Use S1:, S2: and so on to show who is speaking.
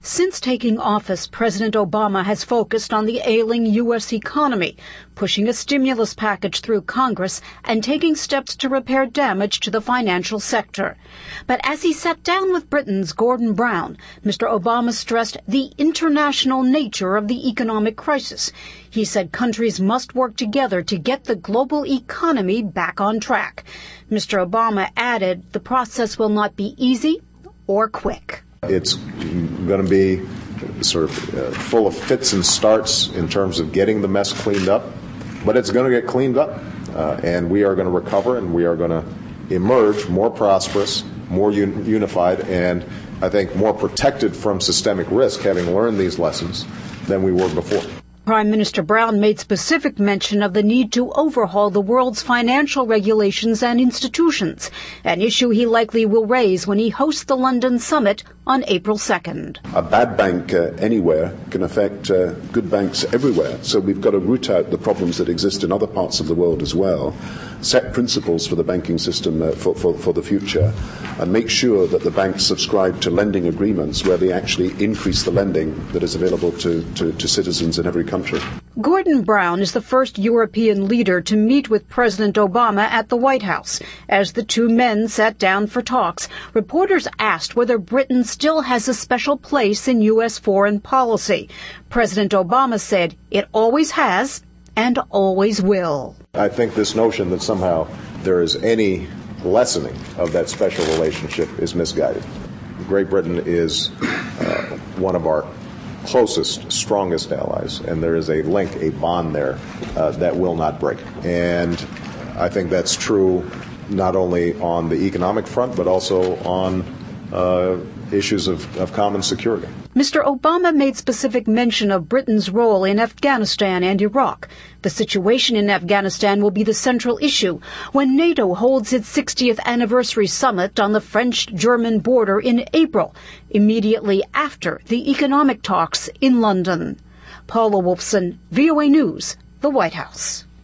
S1: Since taking office, President Obama has focused on the ailing U.S. economy, pushing a stimulus package through Congress and taking steps to repair damage to the financial sector. But as he sat down with Britain's Gordon Brown, Mr. Obama stressed the international nature of the economic crisis. He said countries must work together to get the global economy back on track. Mr. Obama added the process will not be easy or quick.
S2: It's going to be sort of full of fits and starts in terms of getting the mess cleaned up, but it's going to get cleaned up, and we are going to recover, and we are going to emerge more prosperous, more unified, and I think more protected from systemic risk, having learned these lessons, than we were before.
S1: Prime Minister Brown made specific mention of the need to overhaul the world's financial regulations and institutions, an issue he likely will raise when he hosts the London summit on April 2nd.
S3: A bad bank anywhere can affect good banks everywhere, so we've got to root out the problems that exist in other parts of the world as well, set principles for the banking system for the future, and make sure that the banks subscribe to lending agreements where they actually increase the lending that is available to citizens in every country.
S1: Gordon Brown is the first European leader to meet with President Obama at the White House. As the two men sat down for talks, reporters asked whether Britain still has a special place in U.S. foreign policy. President Obama said it always has and always will.
S2: I think this notion that somehow there is any lessening of that special relationship is misguided. Great Britain is one of our closest, strongest allies, and there is a link, a bond there that will not break. And I think that's true not only on the economic front, but also on issues of common security.
S1: Mr. Obama made specific mention of Britain's role in Afghanistan and Iraq. The situation in Afghanistan will be the central issue when NATO holds its 60th anniversary summit on the French-German border in April, immediately after the economic talks in London. Paula Wolfson, VOA News, the White House.